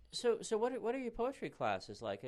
So what are your poetry classes like?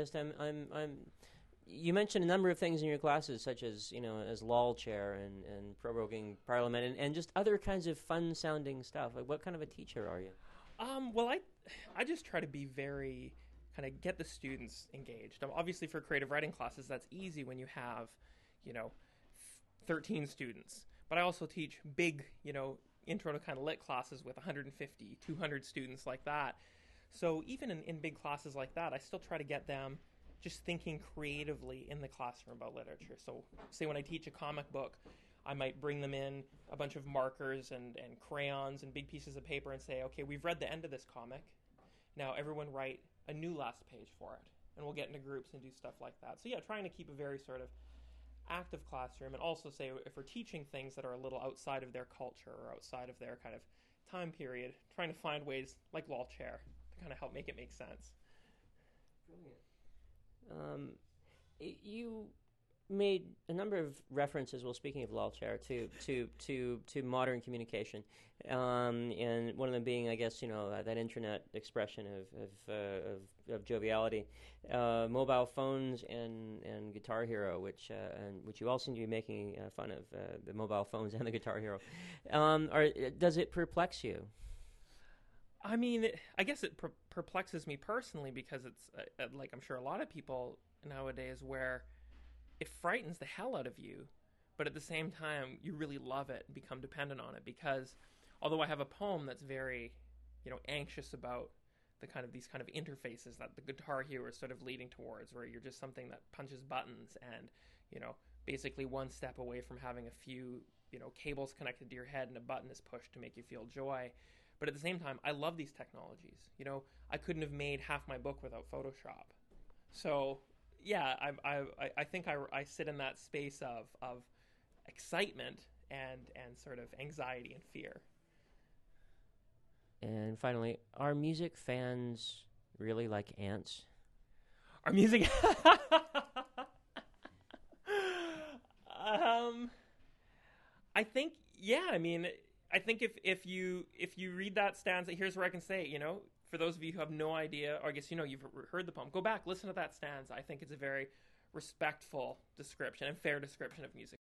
You mentioned a number of things in your classes, such as as LOL chair and proroguing parliament and just other kinds of fun sounding stuff. Like, what kind of a teacher are you? Well, I just try to be very kind of get the students engaged. Obviously, for creative writing classes, that's easy when you have, you know, 13 students. But I also teach big, intro to kind of lit classes with 150, 200 students like that. So even in big classes like that, I still try to get them just thinking creatively in the classroom about literature. So, say when I teach a comic book, I might bring them in a bunch of markers and crayons and big pieces of paper and say, okay, we've read the end of this comic. Now everyone write a new last page for it. And we'll get into groups and do stuff like that. So, yeah, trying to keep a very sort of active classroom, and also say if we're teaching things that are a little outside of their culture or outside of their kind of time period, trying to find ways like LOL chair to kind of help make it make sense. Brilliant. Um, you made a number of references. Well, speaking of Lalchair, to modern communication, and one of them being, I guess, that internet expression of joviality, mobile phones and Guitar Hero, which you all seem to be making fun of the mobile phones and the Guitar Hero. Does it perplex you? I mean, I guess it perplexes me personally because it's like I'm sure a lot of people nowadays where it frightens the hell out of you, but at the same time you really love it and become dependent on it because although I have a poem that's very, anxious about these kind of interfaces that the Guitar Hero is sort of leading towards, where you're just something that punches buttons and, basically one step away from having a few, cables connected to your head and a button is pushed to make you feel joy. But at the same time, I love these technologies. I couldn't have made half my book without Photoshop. So yeah, I think I sit in that space of excitement and sort of anxiety and fear. And finally, are music fans really like ants? Our music, um, I think yeah. I mean, I think if you read that stanza, here's where I can say, for those of you who have no idea, or I guess you've heard the poem, go back, listen to that stanza. I think it's a very respectful description and fair description of music.